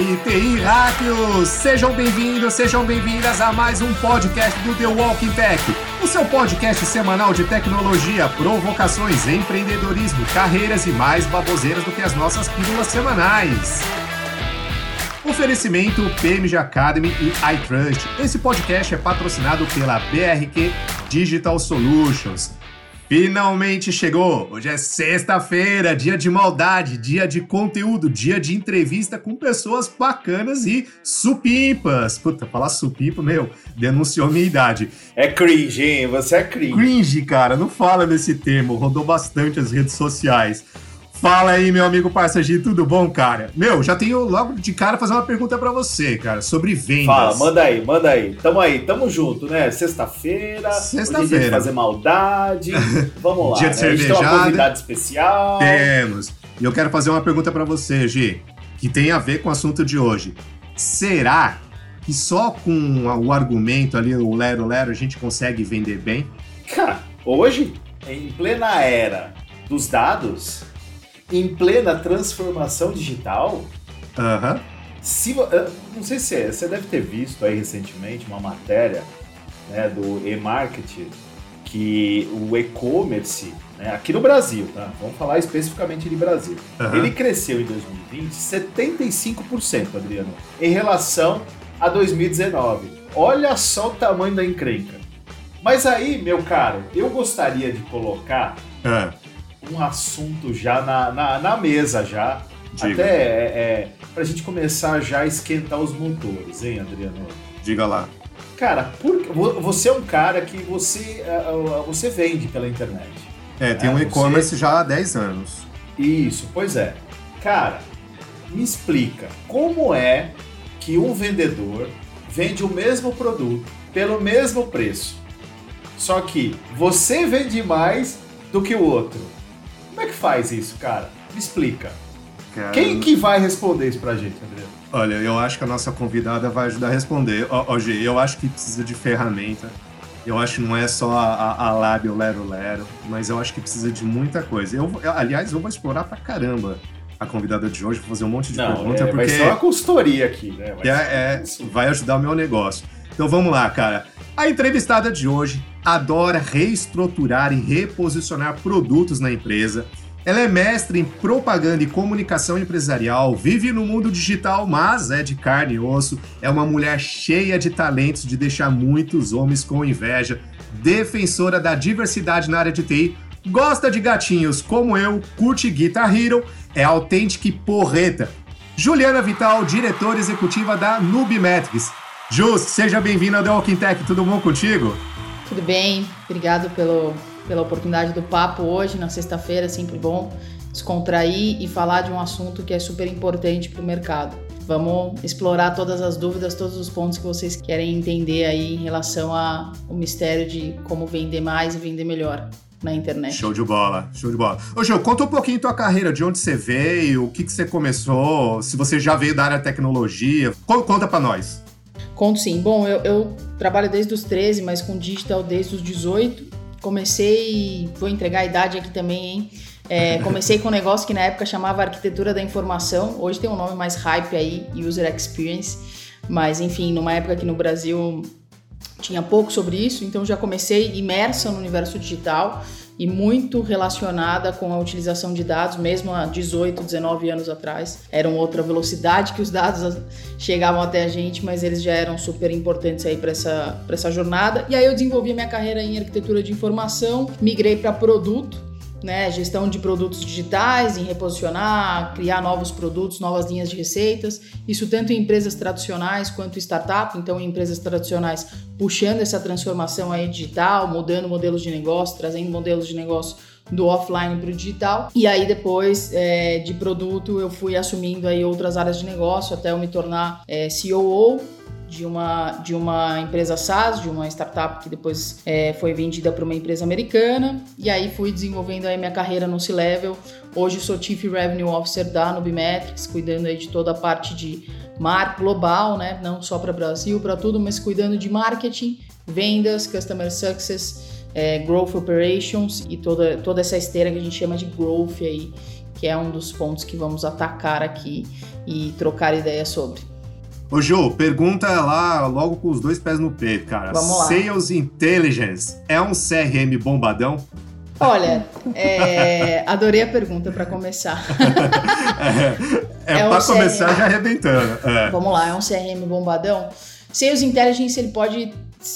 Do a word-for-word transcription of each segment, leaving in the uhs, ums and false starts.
aí, T I Hackers! Sejam bem-vindos, sejam bem-vindas a mais um podcast do The Walking Tech, o seu podcast semanal de tecnologia, provocações, empreendedorismo, carreiras e mais baboseiras do que as nossas pílulas semanais. Oferecimento P M G Academy e iTrust. Esse podcast é patrocinado pela B R Q Digital Solutions. Finalmente chegou! Hoje é sexta-feira, dia de maldade, dia de conteúdo, dia de entrevista com pessoas bacanas e supimpas. Puta, falar supimpa, meu, denunciou minha idade. É cringe, hein? Você é cringe. Cringe, cara, não fala nesse termo, rodou bastante as redes sociais. Fala aí, meu amigo Parça G, tudo bom, cara? Meu, já tenho logo de cara fazer uma pergunta pra você, cara, sobre vendas. Fala, manda aí, manda aí. Tamo aí, tamo junto, né? Sexta-feira, Sexta-feira. Dia de fazer maldade. Vamos lá, Dia de né? cervejada. A gente tem uma convidada especial. Temos. E eu quero fazer uma pergunta pra você, G, que tem a ver com o assunto de hoje. Será que só com o argumento ali, o lero-lero, a gente consegue vender bem? Cara, hoje, em plena era dos dados, em plena transformação digital, Aham. se, não sei se é, você deve ter visto aí recentemente uma matéria, né, do e-marketing, que o e-commerce, né, aqui no Brasil, tá? Vamos falar especificamente de Brasil, Uhum. ele cresceu em dois mil e vinte setenta e cinco por cento, Adriano, em relação a dois mil e dezenove. Olha só o tamanho da encrenca. Mas aí, meu caro, eu gostaria de colocar Ah, um assunto já na, na, na mesa já, Diga. até é, é, pra gente começar já a esquentar os motores, hein, Adriano? diga lá. Cara, por, vo- você é um cara que você, uh, uh, você vende pela internet. É, tem É, um você- e-commerce já há dez anos. Isso, pois é. Cara, me explica, como é que um vendedor vende o mesmo produto pelo mesmo preço, só que você vende mais do que o outro? Como é que faz isso, cara? Me explica. Cara, Quem que vai responder isso pra gente, Adriano? Olha, eu acho que a nossa convidada vai ajudar a responder. Ó, ó, G, eu acho que precisa de ferramenta. Eu acho que não é só a, a, a lábio lero-lero, mas eu acho que precisa de muita coisa. Eu, eu- aliás, eu vou explorar pra caramba a convidada de hoje, vou fazer um monte de Não, perguntas, é, porque vai ser uma consultoria aqui, né? Vai ser uma é, é, consultoria. vai ajudar o meu negócio. Então vamos lá, cara. A entrevistada de hoje adora reestruturar e reposicionar produtos na empresa. Ela é mestre em propaganda e comunicação empresarial, vive no mundo digital, mas é de carne e osso. É uma mulher cheia de talentos de deixar muitos homens com inveja. Defensora da diversidade na área de T I, gosta de gatinhos como eu, curte Guitar Hero, é autêntica e porreta. Juliana Vital, diretora executiva da Nubimetrics. Jus, seja bem-vinda ao The Walking Tech, tudo bom contigo? Tudo bem, obrigado pelo, pela oportunidade do papo hoje, na sexta-feira, sempre bom descontrair e falar de um assunto que é super importante para o mercado. Vamos explorar todas as dúvidas, todos os pontos que vocês querem entender aí em relação ao mistério de como vender mais e vender melhor na internet. Show de bola, show de bola. Ô, Gil, conta um pouquinho tua carreira, de onde você veio, o que, que você começou, se você já veio da área de tecnologia. Con- Conta pra nós. Conto sim. Bom, eu, eu trabalho desde os treze, mas com digital desde os dezoito. Comecei, vou entregar a idade aqui também, hein? É, comecei com um negócio que na época chamava arquitetura da informação. Hoje tem um nome mais hype aí, user experience. Mas enfim, numa época que no Brasil tinha pouco sobre isso, então já comecei imersa no universo digital e muito relacionada com a utilização de dados, mesmo há dezoito, dezenove anos atrás. Era uma outra velocidade que os dados chegavam até a gente, mas eles já eram super importantes aí para essa, para essa jornada. E aí eu desenvolvi a minha carreira em arquitetura de informação, migrei para produto, né, gestão de produtos digitais, em reposicionar, criar novos produtos, novas linhas de receitas, isso tanto em empresas tradicionais quanto startup, então em empresas tradicionais puxando essa transformação aí digital, mudando modelos de negócio, trazendo modelos de negócio do offline para o digital, e aí depois é, de produto eu fui assumindo aí outras áreas de negócio até eu me tornar é, C O O de uma, de uma empresa SaaS, de uma startup que depois é, foi vendida para uma empresa americana, e aí fui desenvolvendo aí minha carreira no C-Level. Hoje sou Chief Revenue Officer da Nubimetrics, cuidando aí de toda a parte de marketing global, né? Não só para Brasil, para tudo, mas cuidando de marketing, vendas, customer success, é, growth operations e toda, toda essa esteira que a gente chama de growth aí, que é um dos pontos que vamos atacar aqui e trocar ideias sobre. Ô Ju, pergunta lá logo com os dois pés no peito, cara. Vamos lá. Sales Intelligence é um C R M bombadão? Olha, é... adorei a pergunta para começar. é é, é um para começar já arrebentando. É. Vamos lá, é um C R M bombadão? Sales Intelligence ele pode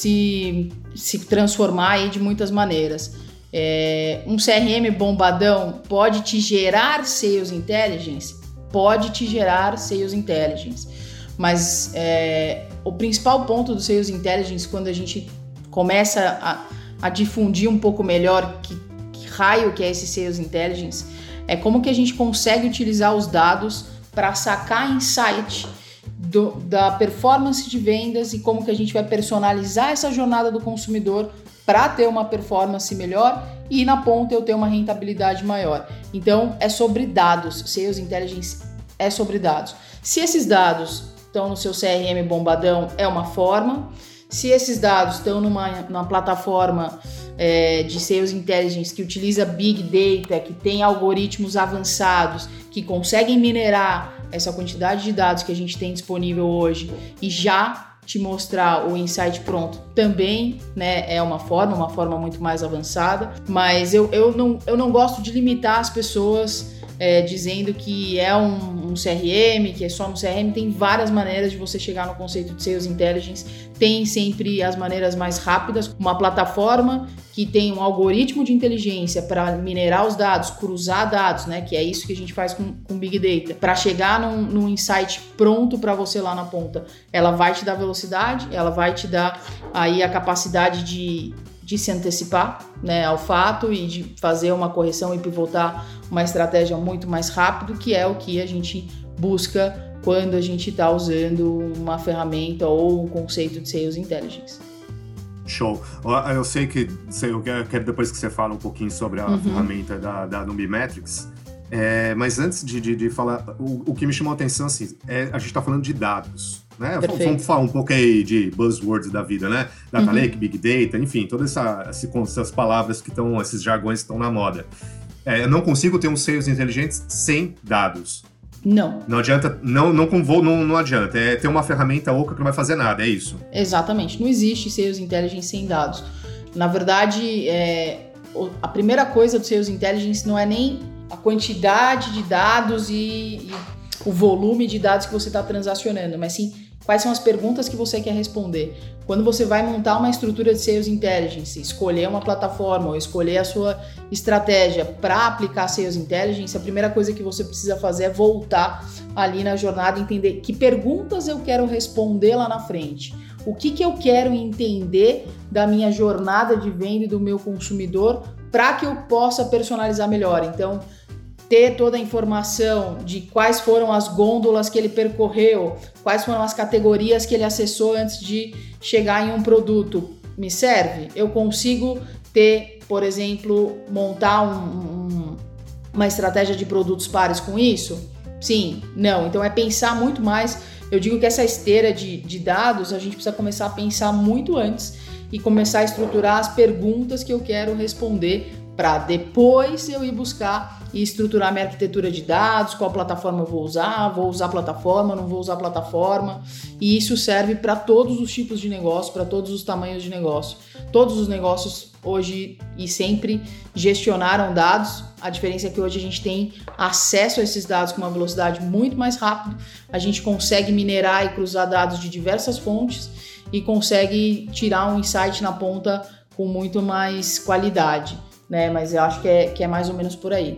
se, se transformar aí de muitas maneiras. É... Um C R M bombadão pode te gerar Sales Intelligence? Pode te gerar Sales Intelligence. Mas é, o principal ponto do Sales Intelligence, quando a gente começa a, a difundir um pouco melhor que, que raio que é esse Sales Intelligence, é como que a gente consegue utilizar os dados para sacar insight do, da performance de vendas e como que a gente vai personalizar essa jornada do consumidor para ter uma performance melhor e na ponta eu ter uma rentabilidade maior. Então é sobre dados, Sales Intelligence é sobre dados. Se esses dados estão no seu C R M bombadão, é uma forma. Se esses dados estão numa, numa plataforma é, de Sales Intelligence que utiliza Big Data, que tem algoritmos avançados, que conseguem minerar essa quantidade de dados que a gente tem disponível hoje e já te mostrar o insight pronto, também, né, é uma forma, uma forma muito mais avançada. Mas eu, eu, não, eu não gosto de limitar as pessoas É, dizendo que é um, um C R M, que é só no C R M. Tem várias maneiras de você chegar no conceito de Sales Intelligence. Tem sempre as maneiras mais rápidas, uma plataforma que tem um algoritmo de inteligência para minerar os dados, cruzar dados, né, que é isso que a gente faz com, com Big Data, para chegar num, num insight pronto para você lá na ponta. Ela vai te dar velocidade, ela vai te dar aí a capacidade de de se antecipar, né, ao fato e de fazer uma correção e pivotar uma estratégia muito mais rápido, que é o que a gente busca quando a gente está usando uma ferramenta ou um conceito de Sales Intelligence. Show. Eu sei que eu quero depois que você fala um pouquinho sobre a uhum. ferramenta da, da Nubimetrics, é, mas antes de, de, de falar, o, o que me chamou a atenção, assim, é, a gente está falando de dados. Né? Vamos falar um pouco aí de buzzwords da vida, né? Data uhum. Lake, Big Data, enfim, todas essa, essas palavras que estão, esses jargões que estão na moda. É, eu não consigo ter um Sales Inteligente sem dados. Não. Não adianta, não, não, não, não, não adianta. É ter uma ferramenta oca que não vai fazer nada, é isso? Exatamente. Não existe Sales Intelligence sem dados. Na verdade, é, a primeira coisa do Sales Intelligence não é nem a quantidade de dados e, e o volume de dados que você está transacionando, mas sim quais são as perguntas que você quer responder. Quando você vai montar uma estrutura de Sales Intelligence, escolher uma plataforma ou escolher a sua estratégia para aplicar Sales Intelligence, a primeira coisa que você precisa fazer é voltar ali na jornada e entender que perguntas eu quero responder lá na frente. O que, que eu quero entender da minha jornada de venda e do meu consumidor para que eu possa personalizar melhor. Então, ter toda a informação de quais foram as gôndolas que ele percorreu, quais foram as categorias que ele acessou antes de chegar em um produto, me serve? Eu consigo ter, por exemplo, montar um, um, uma estratégia de produtos pares com isso? Sim, não. Então é pensar muito mais. Eu digo que essa esteira de, de dados, a gente precisa começar a pensar muito antes e começar a estruturar as perguntas que eu quero responder para depois eu ir buscar e estruturar minha arquitetura de dados, qual plataforma eu vou usar, vou usar plataforma, não vou usar plataforma. E isso serve para todos os tipos de negócio, para todos os tamanhos de negócio. Todos os negócios hoje e sempre gestionaram dados. A diferença é que hoje a gente tem acesso a esses dados com uma velocidade muito mais rápida. A gente consegue minerar e cruzar dados de diversas fontes e consegue tirar um insight na ponta com muito mais qualidade, né? Mas eu acho que é, que é mais ou menos por aí.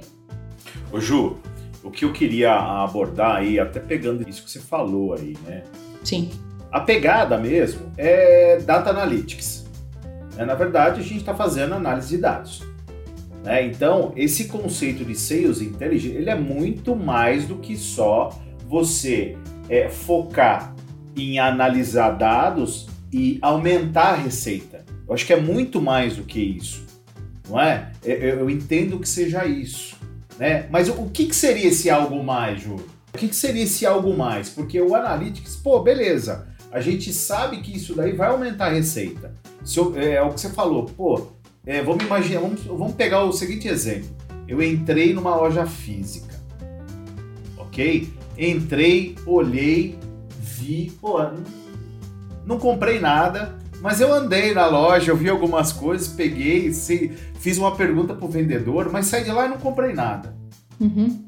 Ô Ju, o que eu queria abordar aí, até pegando isso que você falou aí, né? Sim. A pegada mesmo é Data Analytics. Na verdade, a gente está fazendo análise de dados. Né? Então, esse conceito de Sales Intelligence, ele é muito mais do que só você é, focar em analisar dados e aumentar a receita. Eu acho que é muito mais do que isso, não é? Eu, eu entendo que seja isso, né? Mas o, o que, que seria esse algo mais, Ju? O que, que seria esse algo mais? Porque o Analytics, pô, beleza, a gente sabe que isso daí vai aumentar a receita. Se eu, é, é o que você falou, pô, é, vamos imaginar, vamos, vamos pegar o seguinte exemplo. Eu entrei numa loja física, ok? Entrei, olhei, vi, pô, não, não comprei nada, mas eu andei na loja, eu vi algumas coisas, peguei, sei, fiz uma pergunta pro vendedor, mas saí de lá e não comprei nada. Uhum.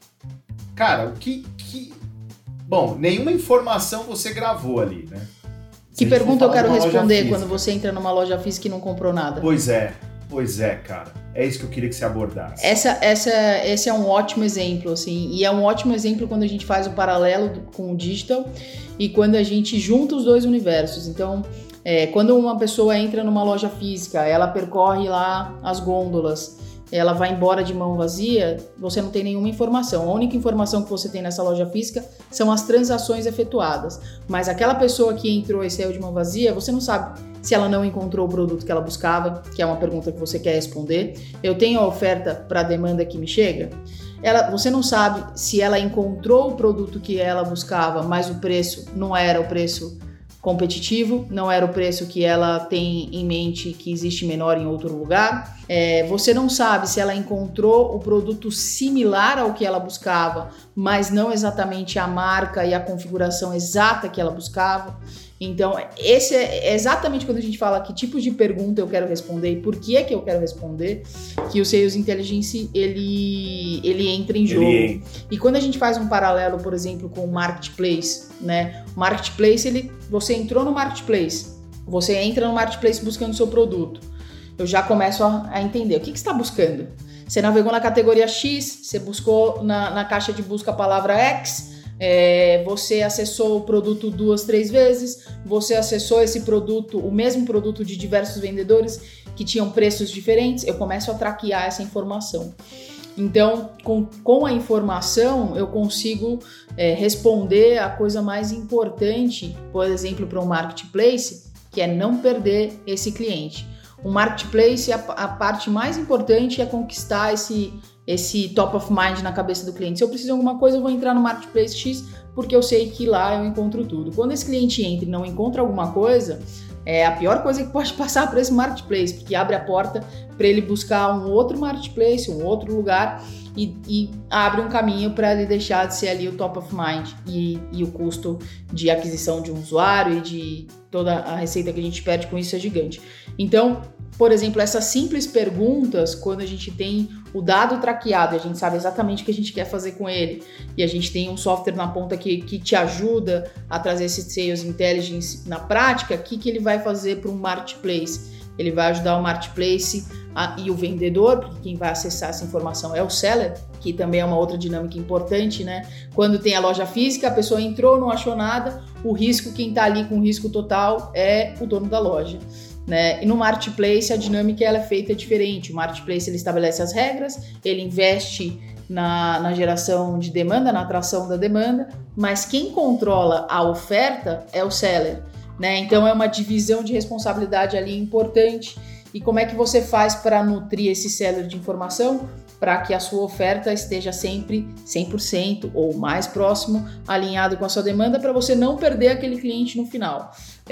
Cara, o que, que... Bom, nenhuma informação você gravou ali, né? Que pergunta eu quero responder quando você entra numa loja física e não comprou nada? Pois é, pois é, cara. É isso que eu queria que você abordasse. Essa, essa, esse é um ótimo exemplo, assim, e é um ótimo exemplo quando a gente faz o paralelo do, com o digital e quando a gente junta os dois universos. Então, é, quando uma pessoa entra numa loja física, ela percorre lá as gôndolas, ela vai embora de mão vazia, você não tem nenhuma informação. A única informação que você tem nessa loja física são as transações efetuadas. Mas aquela pessoa que entrou e saiu de mão vazia, você não sabe se ela não encontrou o produto que ela buscava, que é uma pergunta que você quer responder. Eu tenho a oferta para a demanda que me chega? Ela, você não sabe se ela encontrou o produto que ela buscava, mas o preço não era o preço competitivo, não era o preço que ela tem em mente que existe menor em outro lugar. É, você não sabe se ela encontrou o produto similar ao que ela buscava, mas não exatamente a marca e a configuração exata que ela buscava. Então, esse é exatamente quando a gente fala que tipo de pergunta eu quero responder e por que é que eu quero responder, que o Sales Intelligence, ele, ele entra em jogo. Ele... E quando a gente faz um paralelo, por exemplo, com o Marketplace, né? O Marketplace, ele, você entrou no Marketplace, você entra no Marketplace buscando o seu produto. Eu já começo a, a entender. O que, que você está buscando? Você navegou na categoria X, você buscou na, na caixa de busca a palavra X, É, você acessou o produto duas, três vezes, você acessou esse produto, o mesmo produto de diversos vendedores que tinham preços diferentes, eu começo a traquear essa informação. Então, com, com a informação, eu consigo é, responder a coisa mais importante, por exemplo, para um marketplace, que é não perder esse cliente. Um marketplace, a, a parte mais importante é conquistar esse esse top of mind na cabeça do cliente. Se eu preciso de alguma coisa, eu vou entrar no Marketplace X, porque eu sei que lá eu encontro tudo. Quando esse cliente entra e não encontra alguma coisa, é a pior coisa que pode passar para esse Marketplace, porque abre a porta para ele buscar um outro Marketplace, um outro lugar, e, e abre um caminho para ele deixar de ser ali o top of mind e, e o custo de aquisição de um usuário e de toda a receita que a gente perde com isso é gigante. Então, por exemplo, essas simples perguntas, quando a gente tem o dado traqueado, a gente sabe exatamente o que a gente quer fazer com ele, e a gente tem um software na ponta que, que te ajuda a trazer esse Sales Intelligence na prática, o que, que ele vai fazer para um Marketplace? Ele vai ajudar o Marketplace a, e o vendedor, porque quem vai acessar essa informação é o seller, que também é uma outra dinâmica importante, né? Quando tem a loja física, a pessoa entrou, não achou nada, o risco, quem está ali com o risco total é o dono da loja. Né? E no Marketplace a dinâmica ela é feita diferente. O Marketplace ele estabelece as regras, ele investe na, na geração de demanda, na atração da demanda, mas quem controla a oferta é o seller, né? Então é uma divisão de responsabilidade ali importante. E como é que você faz para nutrir esse seller de informação? Para que a sua oferta esteja sempre cem por cento ou mais próximo, alinhado com a sua demanda, para você não perder aquele cliente no final,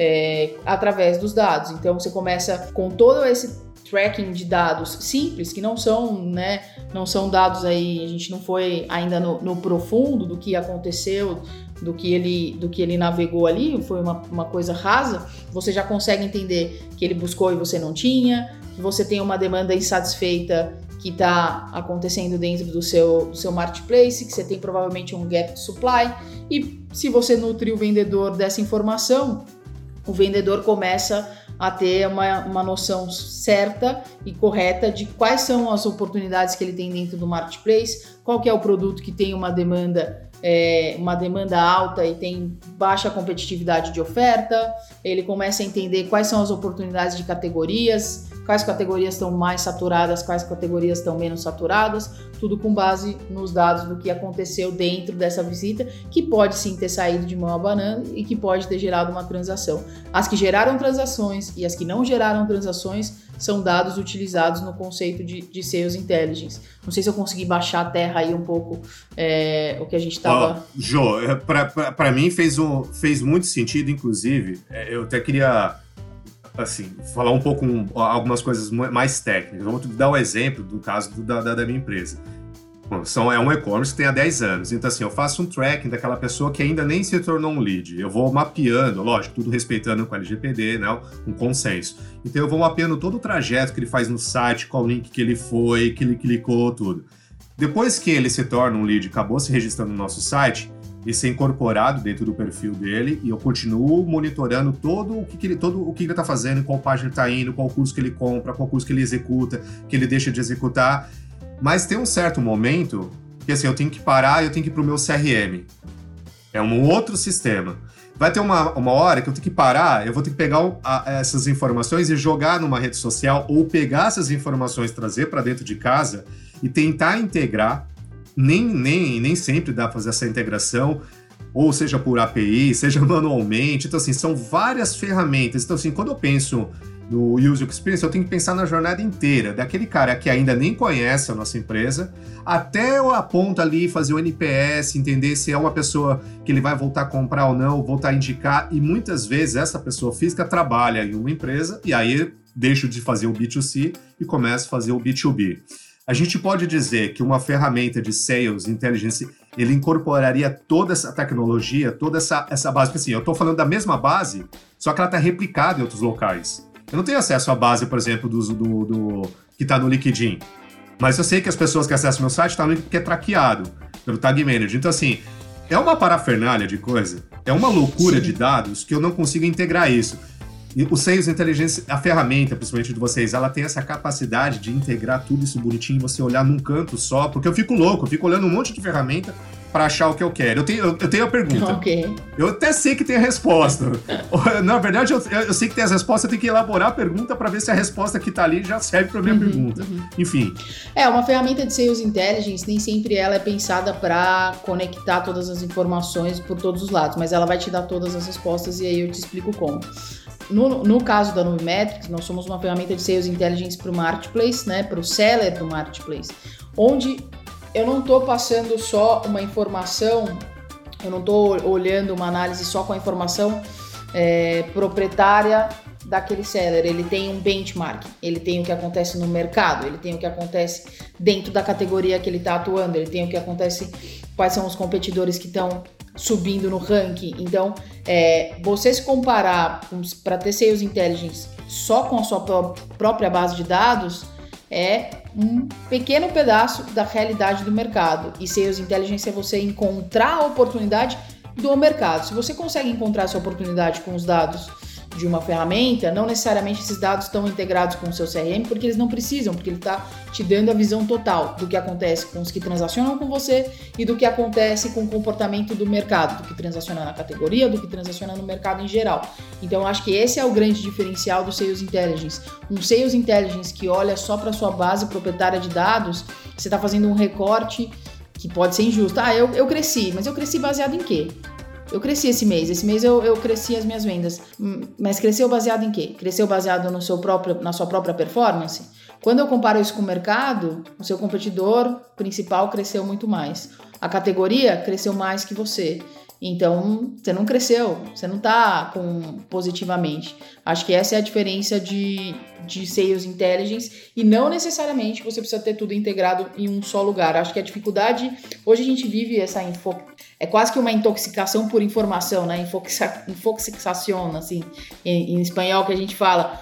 é, através dos dados. Então você começa com todo esse tracking de dados simples, que não são, né, não são dados aí, a gente não foi ainda no, no profundo do que aconteceu, do que ele, do que ele navegou ali, foi uma, uma coisa rasa. Você já consegue entender que ele buscou e você não tinha, que você tem uma demanda insatisfeita que está acontecendo dentro do seu, do seu marketplace, que você tem provavelmente um gap de supply, e se você nutrir o vendedor dessa informação, o vendedor começa a ter uma, uma noção certa e correta de quais são as oportunidades que ele tem dentro do marketplace, qual que é o produto que tem uma demanda É, uma demanda alta e tem baixa competitividade de oferta, ele começa a entender quais são as oportunidades de categorias, quais categorias estão mais saturadas, quais categorias estão menos saturadas, tudo com base nos dados do que aconteceu dentro dessa visita, que pode sim ter saído de mão a banana e que pode ter gerado uma transação. As que geraram transações e as que não geraram transações são dados utilizados no conceito de, de Sales Intelligence. Não sei se eu consegui baixar a terra aí um pouco é, o que a gente estava... Oh, Jô, para mim fez, um, fez muito sentido, inclusive, eu até queria assim, falar um pouco, um, algumas coisas mais técnicas. Vamos dar um exemplo do caso do, da, da minha empresa. Bom, são, é um e-commerce que tem há dez anos. Então, assim, eu faço um tracking daquela pessoa que ainda nem se tornou um lead. Eu vou mapeando, lógico, tudo respeitando com o L G P D, né, um consenso. Então, eu vou mapeando todo o trajeto que ele faz no site, qual link que ele foi, que ele clicou, tudo. Depois que ele se torna um lead, acabou se registrando no nosso site, isso é incorporado dentro do perfil dele e eu continuo monitorando todo o que, que ele todo o que ele está fazendo, qual página ele está indo, qual curso que ele compra, qual curso que ele executa, que ele deixa de executar. Mas tem um certo momento que assim, eu tenho que parar e eu tenho que ir para o meu C R M. É um outro sistema. Vai ter uma, uma hora que eu tenho que parar, eu vou ter que pegar a, essas informações e jogar numa rede social ou pegar essas informações, trazer para dentro de casa e tentar integrar. Nem, nem, nem sempre dá para fazer essa integração, ou seja por A P I, seja manualmente. Então, assim, são várias ferramentas. Então, assim, quando eu penso no User Experience, eu tenho que pensar na jornada inteira, daquele cara que ainda nem conhece a nossa empresa, até eu aponto ali, fazer o N P S, entender se é uma pessoa que ele vai voltar a comprar ou não, voltar a indicar, e muitas vezes essa pessoa física trabalha em uma empresa, e aí deixo de fazer o B dois C e começo a fazer o B dois B. A gente pode dizer que uma ferramenta de Sales Intelligence, ele incorporaria toda essa tecnologia, toda essa, essa base. Porque assim, eu estou falando da mesma base, só que ela está replicada em outros locais. Eu não tenho acesso à base, por exemplo, do, do, do que está no LinkedIn. Mas eu sei que as pessoas que acessam meu site estão no que é traqueado pelo Tag Manager. Então, assim, é uma parafernália de coisa, é uma loucura Sim. de dados que eu não consigo integrar isso. E o Sales Intelligence, a ferramenta, principalmente de vocês, ela tem essa capacidade de integrar tudo isso bonitinho, você olhar num canto só, porque eu fico louco, eu fico olhando um monte de ferramenta para achar o que eu quero. Eu tenho, eu, eu tenho a pergunta. Okay. Eu até sei que tem a resposta. Na verdade, eu, eu sei que tem as respostas, eu tenho que elaborar a pergunta para ver se a resposta que está ali já serve para a minha uhum, pergunta. Uhum. Enfim. É, uma ferramenta de Sales Intelligence, nem sempre ela é pensada para conectar todas as informações por todos os lados, mas ela vai te dar todas as respostas e aí eu te explico como. No, no caso da Nubimetrics, nós somos uma ferramenta de Sales Intelligence para o Marketplace, né, para o seller do Marketplace, onde eu não estou passando só uma informação, eu não estou olhando uma análise só com a informação é, proprietária daquele seller. Ele tem um benchmark, ele tem o que acontece no mercado, ele tem o que acontece dentro da categoria que ele está atuando, ele tem o que acontece, quais são os competidores que estão subindo no ranking. Então, é, você se comparar para ter Sales Intelligence só com a sua pró- própria base de dados é um pequeno pedaço da realidade do mercado. E Sales Intelligence é você encontrar a oportunidade do mercado. Se você consegue encontrar essa oportunidade com os dados de uma ferramenta, não necessariamente esses dados estão integrados com o seu C R M, porque eles não precisam, porque ele está te dando a visão total do que acontece com os que transacionam com você e do que acontece com o comportamento do mercado, do que transaciona na categoria, do que transaciona no mercado em geral. Então, eu acho que esse é o grande diferencial do Sales Intelligence. Um Sales Intelligence que olha só para a sua base proprietária de dados, você está fazendo um recorte que pode ser injusto. Ah, eu, eu cresci, mas eu cresci baseado em quê? Eu cresci esse mês, esse mês eu, eu cresci as minhas vendas, mas cresceu baseado em quê? Cresceu baseado no seu próprio, na sua própria performance? Quando eu comparo isso com o mercado, o seu competidor principal cresceu muito mais. A categoria cresceu mais que você. Então, você não cresceu, você não está com positivamente. Acho que essa é a diferença de, de Sales Intelligence e não necessariamente você precisa ter tudo integrado em um só lugar. Acho que a dificuldade, hoje a gente vive essa info, é quase que uma intoxicação por informação, né? Infoxa, infoxicação, assim, em, em espanhol que a gente fala,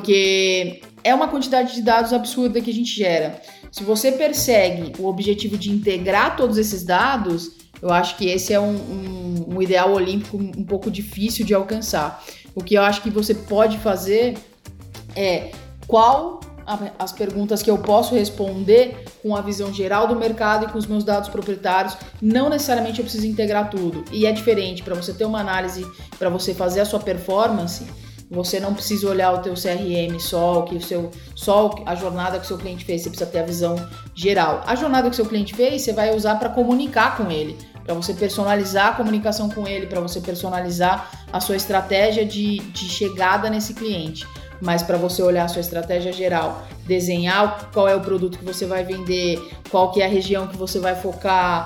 porque é uma quantidade de dados absurda que a gente gera. Se você persegue o objetivo de integrar todos esses dados, eu acho que esse é um, um, um ideal olímpico um pouco difícil de alcançar. O que eu acho que você pode fazer é qual a, as perguntas que eu posso responder com a visão geral do mercado e com os meus dados proprietários. Não necessariamente eu preciso integrar tudo. E é diferente, para você ter uma análise, para você fazer a sua performance, você não precisa olhar o teu C R M só, o que o seu, só a jornada que o seu cliente fez, você precisa ter a visão geral. A jornada que o seu cliente fez, você vai usar para comunicar com ele, para você personalizar a comunicação com ele, para você personalizar a sua estratégia de, de chegada nesse cliente. Mas para você olhar a sua estratégia geral, desenhar qual é o produto que você vai vender, qual que é a região que você vai focar,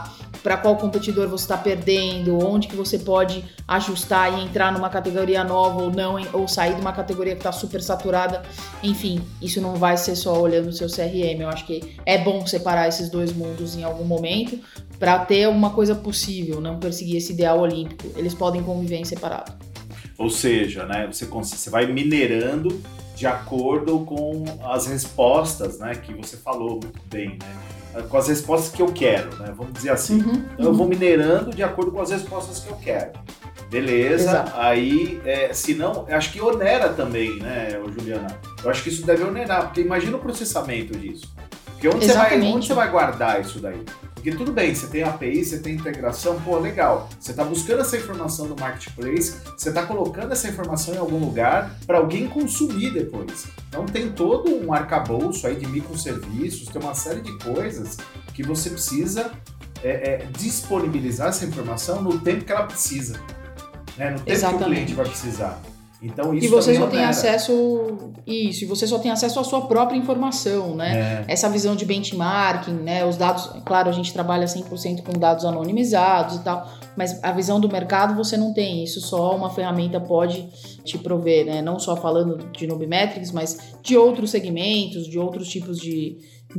para qual competidor você está perdendo, onde que você pode ajustar e entrar numa categoria nova ou não, ou sair de uma categoria que está super saturada. Enfim, isso não vai ser só olhando o seu C R M. Eu acho que é bom separar esses dois mundos em algum momento para ter alguma coisa possível, não perseguir esse ideal olímpico. Eles podem conviver em separado. Ou seja, né, você, você vai minerando de acordo com as respostas, né, que você falou muito bem, né? Com as respostas que eu quero, né? Vamos dizer assim. Uhum, então eu vou minerando de acordo com as respostas que eu quero. Beleza, exato. Aí, é, se não, acho que onera também, né, Juliana? Eu acho que isso deve onerar, porque imagina o processamento disso. Porque onde você, vai, onde você vai guardar isso daí? Porque tudo bem, você tem A P I, você tem integração, pô, legal. Você está buscando essa informação do marketplace, você está colocando essa informação em algum lugar para alguém consumir depois. Então tem todo um arcabouço aí de microserviços, tem uma série de coisas que você precisa é, é, disponibilizar essa informação no tempo que ela precisa, né? No tempo Exatamente. Que o cliente vai precisar. Então, isso e você só tem acesso isso, e você só tem acesso à sua própria informação, né? É. Essa visão de benchmarking, né? Os dados, claro, a gente trabalha cem por cento com dados anonimizados e tal, mas a visão do mercado você não tem, isso só uma ferramenta pode te prover, né? Não só falando de Nubimetrics, mas de outros segmentos, de outros tipos de,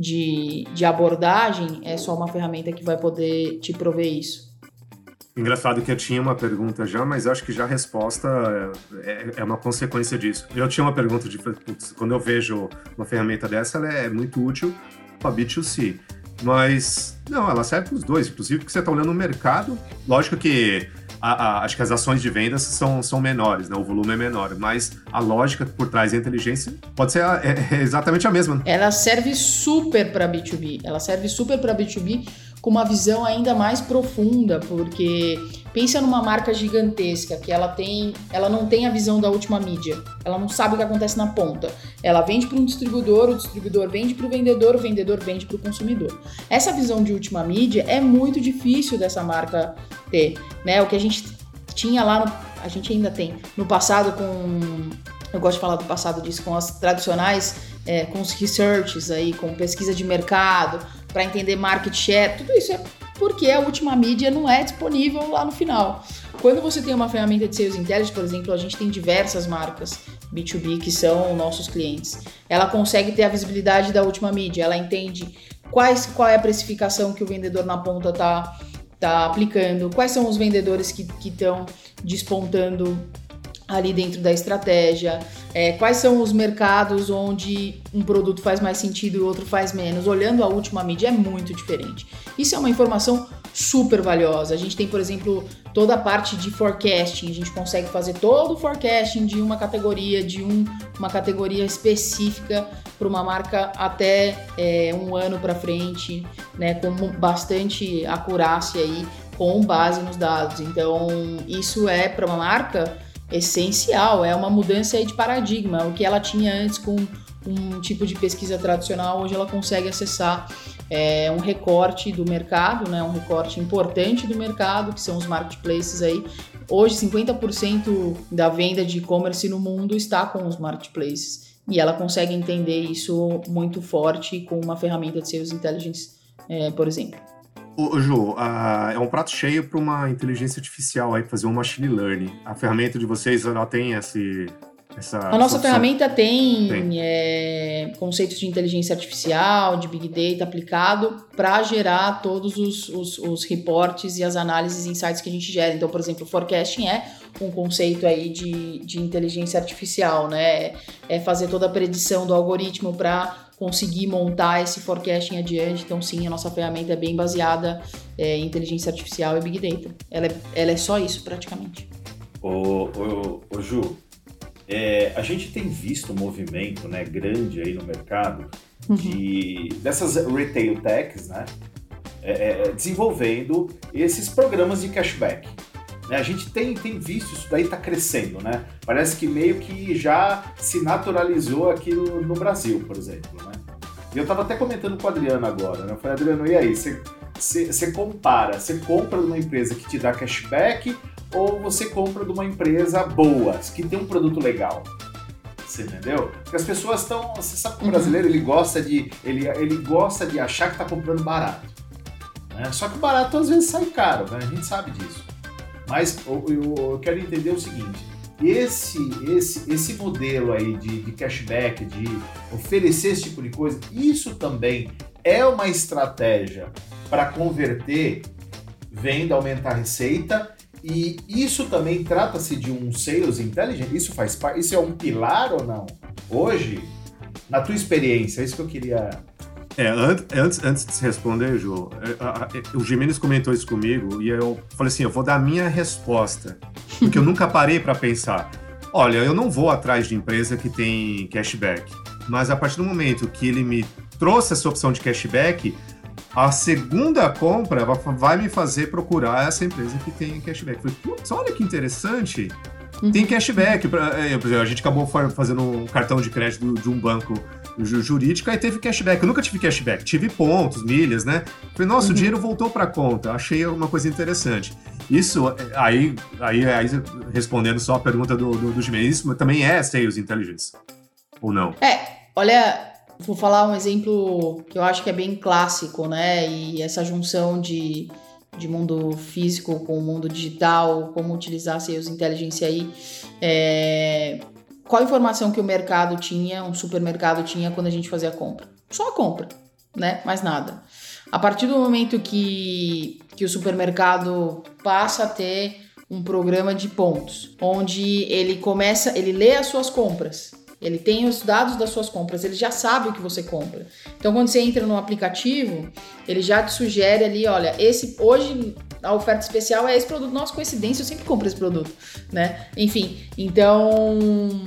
de, de abordagem, é só uma ferramenta que vai poder te prover isso. Engraçado que eu tinha uma pergunta já, mas acho que já a resposta é, é uma consequência disso. Eu tinha uma pergunta de, putz, quando eu vejo uma ferramenta dessa, ela é muito útil para B dois C. Mas, não, ela serve para os dois, inclusive porque você está olhando o mercado. Lógico que a, a, acho que as ações de vendas são, são menores, né? O volume é menor, mas a lógica por trás da inteligência pode ser a, é, é exatamente a mesma. Ela serve super para B dois B, ela serve super para B dois B com uma visão ainda mais profunda, porque pensa numa marca gigantesca que ela tem, ela não tem a visão da última mídia, ela não sabe o que acontece na ponta, ela vende para um distribuidor, o distribuidor vende para o vendedor, o vendedor vende para o consumidor. Essa visão de última mídia é muito difícil dessa marca ter, né? O que a gente tinha lá, no, a gente ainda tem no passado com, eu gosto de falar do passado disso, com as tradicionais, é, com os researches aí, com pesquisa de mercado, para entender market share, tudo isso é porque a última mídia não é disponível lá no final. Quando você tem uma ferramenta de Sales Intelligence, por exemplo, a gente tem diversas marcas B dois B que são nossos clientes. Ela consegue ter a visibilidade da última mídia, ela entende quais, qual é a precificação que o vendedor na ponta está tá aplicando, quais são os vendedores que estão despontando ali dentro da estratégia, é, quais são os mercados onde um produto faz mais sentido e o outro faz menos. Olhando a última mídia é muito diferente. Isso é uma informação super valiosa. A gente tem, por exemplo, toda a parte de forecasting. A gente consegue fazer todo o forecasting de uma categoria, de um, uma categoria específica para uma marca até é, um ano para frente, né, com bastante acurácia aí, com base nos dados. Então, isso é para uma marca essencial, é uma mudança aí de paradigma. O que ela tinha antes com um tipo de pesquisa tradicional, hoje ela consegue acessar é, um recorte do mercado, né, um recorte importante do mercado, que são os marketplaces aí. Hoje, cinquenta por cento da venda de e-commerce no mundo está com os marketplaces, e ela consegue entender isso muito forte com uma ferramenta de Sales Intelligence, é, por exemplo. Ô, Ju, uh, é um prato cheio para uma inteligência artificial aí fazer um machine learning. A ferramenta de vocês, ela tem esse, essa... A nossa essa ferramenta tem, tem. É, conceitos de inteligência artificial, de Big Data aplicado para gerar todos os, os, os reportes e as análises e insights que a gente gera. Então, por exemplo, o forecasting é um conceito aí de, de inteligência artificial, né? É fazer toda a predição do algoritmo para conseguir montar esse forecasting adiante. Então, sim, a nossa ferramenta é bem baseada é, em inteligência artificial e Big Data. Ela é, ela é só isso, praticamente. Ô, ô, ô Ju, é, a gente tem visto um movimento, né, grande aí no mercado de, uhum. dessas retail techs, né, é, é, desenvolvendo esses programas de cashback. A gente tem, tem visto isso daí tá crescendo, né? Parece que meio que já se naturalizou aqui no, no Brasil, por exemplo, né? E eu tava até comentando com o Adriano agora, né? Eu falei, Adriano, e aí? Você compara, você compra de uma empresa que te dá cashback ou você compra de uma empresa boa, que tem um produto legal? Você entendeu? Porque as pessoas estão... Você sabe que o brasileiro, ele gosta de, ele, ele gosta de achar que tá comprando barato. Né? Só que o barato às vezes sai caro, né? A gente sabe disso. Mas eu, eu, eu quero entender o seguinte, esse, esse, esse modelo aí de, de cashback, de oferecer esse tipo de coisa, isso também é uma estratégia para converter venda, aumentar a receita, e isso também trata-se de um sales intelligent? Isso faz parte? Isso é um pilar ou não? Hoje, na tua experiência, é isso que eu queria... É, antes, antes de se responder, Ju, o Gimenez comentou isso comigo e eu falei assim, eu vou dar a minha resposta, porque eu nunca parei para pensar. Olha, eu não vou atrás de empresa que tem cashback, mas a partir do momento que ele me trouxe essa opção de cashback, a segunda compra vai me fazer procurar essa empresa que tem cashback. Eu falei, putz, olha que interessante, tem cashback. A gente acabou fazendo um cartão de crédito de um banco jurídico, aí teve cashback. Eu nunca tive cashback, tive pontos, milhas, né? Falei, nossa, uhum. o dinheiro voltou para a conta. Achei uma coisa interessante. Isso, aí, aí, aí respondendo só a pergunta do, do, do Gimenez, isso também é Sales Intelligence, ou não? É, olha, vou falar um exemplo que eu acho que é bem clássico, né? E essa junção de, de mundo físico com o mundo digital, como utilizar Sales Intelligence aí, é... Qual a informação que o mercado tinha, um supermercado tinha quando a gente fazia a compra? Só a compra, né? Mais nada. A partir do momento que, que o supermercado passa a ter um programa de pontos, onde ele começa, ele lê as suas compras, ele tem os dados das suas compras, ele já sabe o que você compra. Então, quando você entra no aplicativo, ele já te sugere ali, olha, esse hoje... a oferta especial é esse produto. Nossa, coincidência, eu sempre compro esse produto, né? Enfim, então,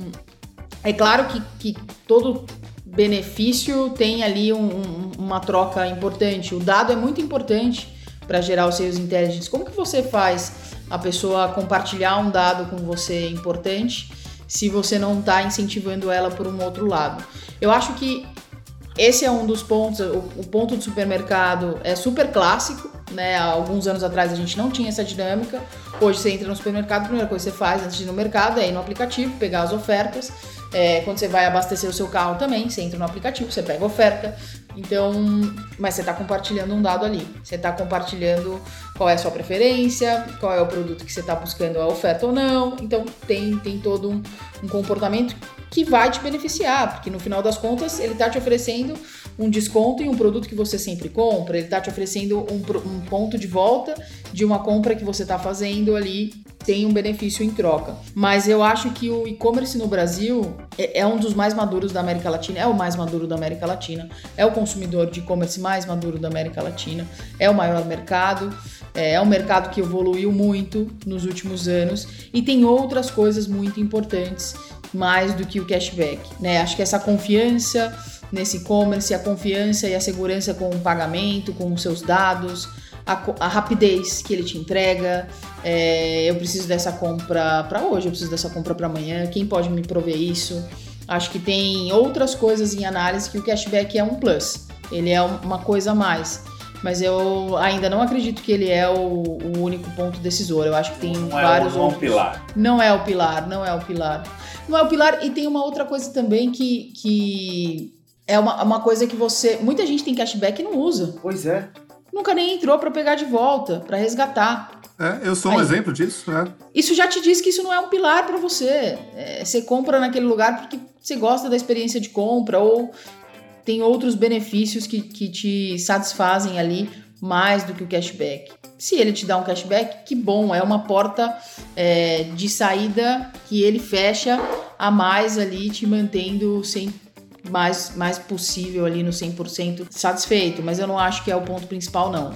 é claro que, que todo benefício tem ali um, um, uma troca importante. O dado é muito importante para gerar o Sales Intelligence. Como que você faz a pessoa compartilhar um dado com você importante se você não está incentivando ela por um outro lado? Eu acho que esse é um dos pontos, o, o ponto do supermercado é super clássico, né? Há alguns anos atrás a gente não tinha essa dinâmica. Hoje você entra no supermercado, a primeira coisa que você faz antes de ir no mercado é ir no aplicativo, pegar as ofertas. É, quando você vai abastecer o seu carro também, você entra no aplicativo, você pega a oferta. Então, mas você está compartilhando um dado ali. Você está compartilhando qual é a sua preferência, qual é o produto que você está buscando, a oferta ou não. Então, tem, tem todo um, um comportamento que vai te beneficiar, porque no final das contas ele está te oferecendo um desconto em um produto que você sempre compra, ele está te oferecendo um, um ponto de volta de uma compra que você está fazendo ali, tem um benefício em troca. Mas eu acho que o e-commerce no Brasil é, é um dos mais maduros da América Latina, é o mais maduro da América Latina, é o consumidor de e-commerce mais maduro da América Latina, é o maior mercado, é um mercado que evoluiu muito nos últimos anos e tem outras coisas muito importantes mais do que o cashback, né? Acho que essa confiança nesse e-commerce, a confiança e a segurança com o pagamento, com os seus dados, a, a rapidez que ele te entrega, é, eu preciso dessa compra para hoje, eu preciso dessa compra para amanhã, quem pode me prover isso? Acho que tem outras coisas em análise que o cashback é um plus, ele é uma coisa a mais. Mas eu ainda não acredito que ele é o, o único ponto decisor. Eu acho que tem não vários é o, não outros. É o pilar. Não é o pilar, não é o pilar. Não é o pilar e tem uma outra coisa também que, que é uma, uma coisa que você... Muita gente tem cashback e não usa. Pois é. Nunca nem entrou para pegar de volta, para resgatar. É, eu sou um Aí, exemplo disso, né? Isso já te diz que isso não é um pilar para você. É, você compra naquele lugar porque você gosta da experiência de compra ou... tem outros benefícios que, que te satisfazem ali mais do que o cashback. Se ele te dá um cashback, que bom, é uma porta é, de saída que ele fecha a mais ali, te mantendo sem mais, mais possível ali no cem por cento satisfeito, mas eu não acho que é o ponto principal não.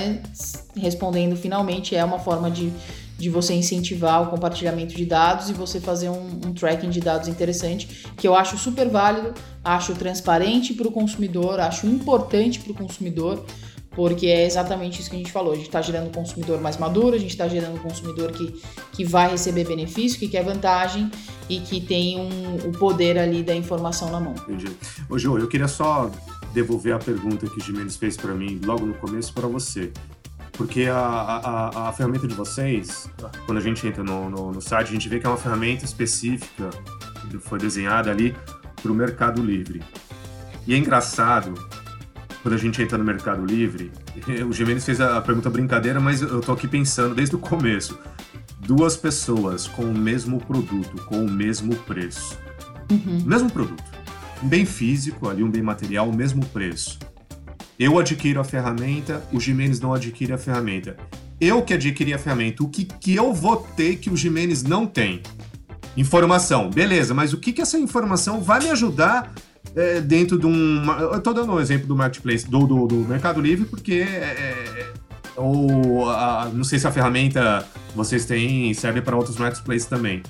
Mas, respondendo finalmente, é uma forma de, de você incentivar o compartilhamento de dados e você fazer um, um tracking de dados interessante, que eu acho super válido, acho transparente para o consumidor, acho importante para o consumidor, porque é exatamente isso que a gente falou, a gente está gerando um consumidor mais maduro, a gente está gerando um consumidor que, que vai receber benefício, que quer vantagem e que tem um, o poder ali da informação na mão. Entendi. Ô, Jô, eu queria só devolver a pergunta que o Gimenez fez para mim logo no começo para você. Porque a, a, a ferramenta de vocês, quando a gente entra no, no, no site, a gente vê que é uma ferramenta específica que foi desenhada ali para o Mercado Livre. E é engraçado quando a gente entra no Mercado Livre, o Gimenez fez a pergunta brincadeira, mas eu tô aqui pensando desde o começo. Duas pessoas com o mesmo produto, com o mesmo preço. Uhum. Mesmo produto. Um bem físico, ali um bem material, o mesmo preço. Eu adquiro a ferramenta, o Gimenez não adquire a ferramenta. Eu que adquiri a ferramenta, o que, que eu vou ter que o Gimenez não tem? Informação, beleza, mas o que, que essa informação vai me ajudar é, dentro de um... Eu tô dando um exemplo do Marketplace, do, do, do Mercado Livre, porque... É, ou, a, não sei se a ferramenta vocês têm serve para outros Marketplaces também.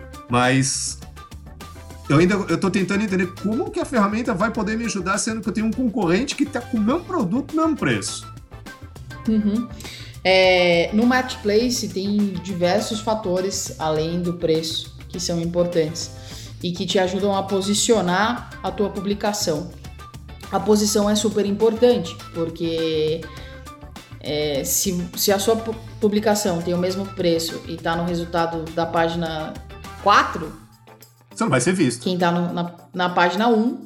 Mas... Eu ainda eu tô tentando entender como que a ferramenta vai poder me ajudar, sendo que eu tenho um concorrente que tá com o mesmo produto, mesmo preço. Uhum. É, no Marketplace tem diversos fatores, além do preço, que são importantes e que te ajudam a posicionar a tua publicação. A posição é super importante, porque é, se, se a sua publicação tem o mesmo preço e está no resultado da página quatro, você não vai ser visto. Quem está na, na página um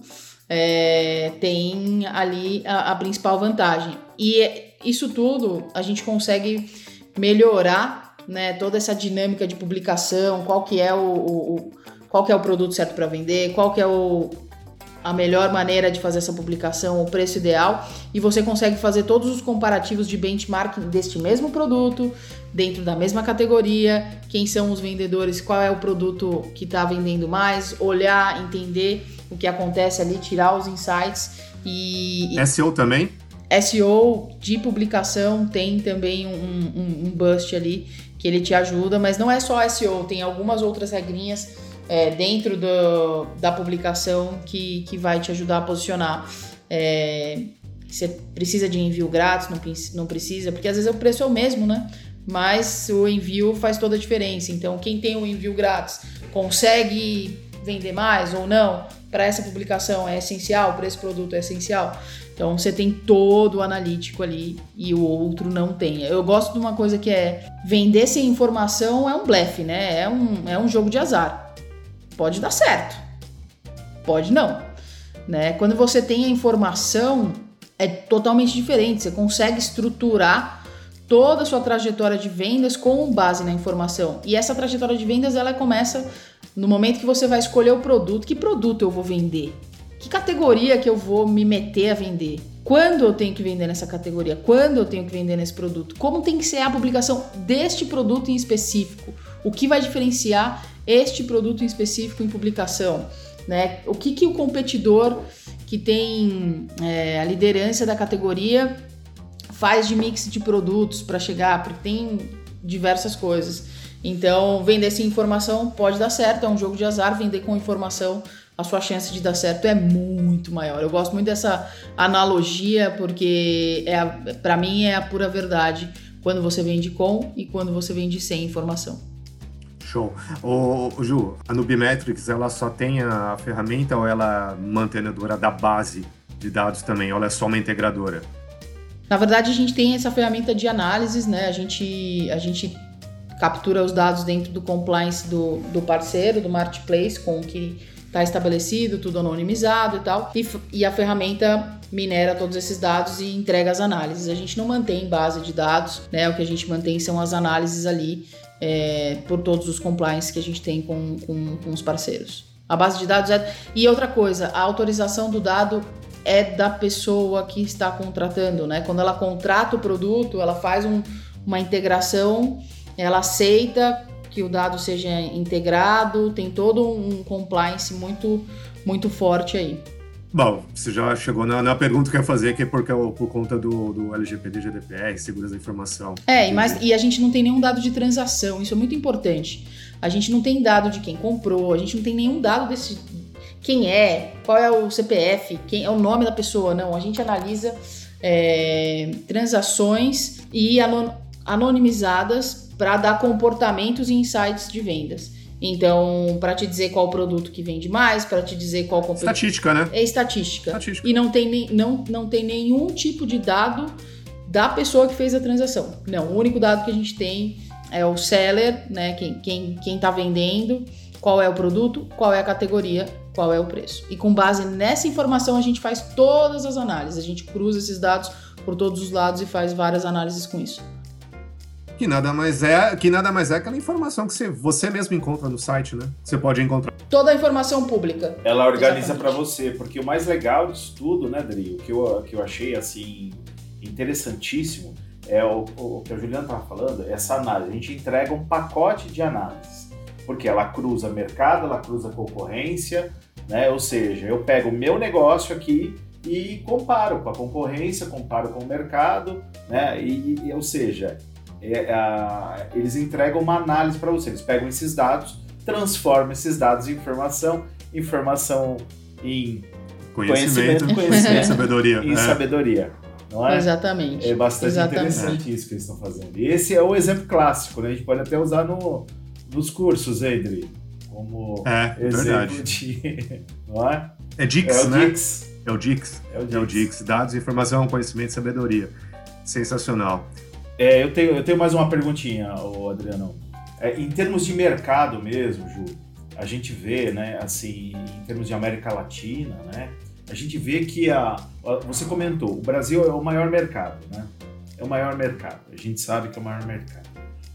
é, tem ali a, a principal vantagem. E isso tudo a gente consegue melhorar, né, toda essa dinâmica de publicação, qual que é o, o, qual que é o produto certo para vender, qual que é o, a melhor maneira de fazer essa publicação, o preço ideal, e você consegue fazer todos os comparativos de benchmarking deste mesmo produto, dentro da mesma categoria, quem são os vendedores, qual é o produto que está vendendo mais, olhar, entender o que acontece ali, tirar os insights e... S E O também? S E O de publicação tem também um, um, um boost ali que ele te ajuda, mas não é só S E O, tem algumas outras regrinhas é, dentro do, da publicação que, que vai te ajudar a posicionar. É, você precisa de envio grátis, não, não precisa, porque às vezes o preço é o mesmo, né? Mas o envio faz toda a diferença. Então, quem tem o envio grátis consegue vender mais ou não? Para essa publicação é essencial, para esse produto é essencial. Então, você tem todo o analítico ali e o outro não tem. Eu gosto de uma coisa que é vender sem informação é um blefe, né? É um, é um jogo de azar. Pode dar certo, pode não. Né? Quando você tem a informação, é totalmente diferente. Você consegue estruturar toda a sua trajetória de vendas com base na informação. E essa trajetória de vendas, ela começa no momento que você vai escolher o produto. Que produto eu vou vender? Que categoria que eu vou me meter a vender? Quando eu tenho que vender nessa categoria? Quando eu tenho que vender nesse produto? Como tem que ser a publicação deste produto em específico? O que vai diferenciar este produto em específico em publicação? Né? O que, que o competidor que tem é, a liderança da categoria faz de mix de produtos para chegar? Porque tem diversas coisas. Então, vender sem informação pode dar certo, é um jogo de azar. Vender com informação, a sua chance de dar certo é muito maior. Eu gosto muito dessa analogia porque, é para mim, é a pura verdade quando você vende com e quando você vende sem informação. Show. Ô, ô, Ju, a Nubimetrics, ela só tem a ferramenta ou ela é mantenedora da base de dados também? Ou ela é só uma integradora? Na verdade, a gente tem essa ferramenta de análises, né? A gente, a gente captura os dados dentro do compliance do, do parceiro, do Marketplace, com o que está estabelecido, tudo anonimizado e tal. E, e a ferramenta minera todos esses dados e entrega as análises. A gente não mantém base de dados, né? O que a gente mantém são as análises ali é, por todos os compliance que a gente tem com, com, com os parceiros. A base de dados é... E outra coisa, a autorização do dado é da pessoa que está contratando, né? Quando ela contrata o produto, ela faz um, uma integração, ela aceita que o dado seja integrado, tem todo um compliance muito, muito forte aí. Bom, você já chegou na, na pergunta que eu ia fazer, que é porque, por conta do, do L G P D, G D P R, segurança da informação. É, e, mais, e a gente não tem nenhum dado de transação, isso é muito importante. A gente não tem dado de quem comprou, a gente não tem nenhum dado desse... Quem é, qual é o C P F, quem é o nome da pessoa, não. A gente analisa é, transações e anonimizadas para dar comportamentos e insights de vendas. Então, para te dizer qual produto que vende mais, para te dizer qual... Compet... Estatística, né? É estatística. Estatística. E não tem, não, não tem nenhum tipo de dado da pessoa que fez a transação. Não, o único dado que a gente tem é o seller, né? Quem, quem, quem tá vendendo, qual é o produto, qual é a categoria qual é o preço. E com base nessa informação a gente faz todas as análises, a gente cruza esses dados por todos os lados e faz várias análises com isso. Que nada mais é, que nada mais é aquela informação que você, você mesmo encontra no site, né? Você pode encontrar. Toda a informação pública. Ela organiza para você, porque o mais legal disso tudo, né, Dri, o que eu, que eu achei, assim, interessantíssimo, é o, o que a Juliana estava falando, essa análise. A gente entrega um pacote de análises, porque ela cruza mercado, ela cruza concorrência, né? Ou seja, eu pego o meu negócio aqui e comparo com a concorrência, comparo com o mercado, né? E, e ou seja, é, a, eles entregam uma análise para você. Eles pegam esses dados, transformam esses dados em informação, informação em conhecimento, conhecimento, conhecimento em sabedoria. Em é. sabedoria. Não é? Exatamente. É bastante Exatamente. interessante isso que eles estão fazendo. E esse é o exemplo clássico, né? A gente pode até usar no, nos cursos, Adri, como é, exemplo verdade. de... Não é? É Dix, é o né? Dix. É o Dix. É o Dix. É o Dix. Dados, informação, conhecimento e sabedoria. Sensacional. É, eu, tenho, eu tenho mais uma perguntinha, ô Adriano. É, em termos de mercado mesmo, Ju, a gente vê, né, assim, em termos de América Latina, né, a gente vê que a, a, você comentou, o Brasil é o maior mercado, né? É o maior mercado, a gente sabe que é o maior mercado.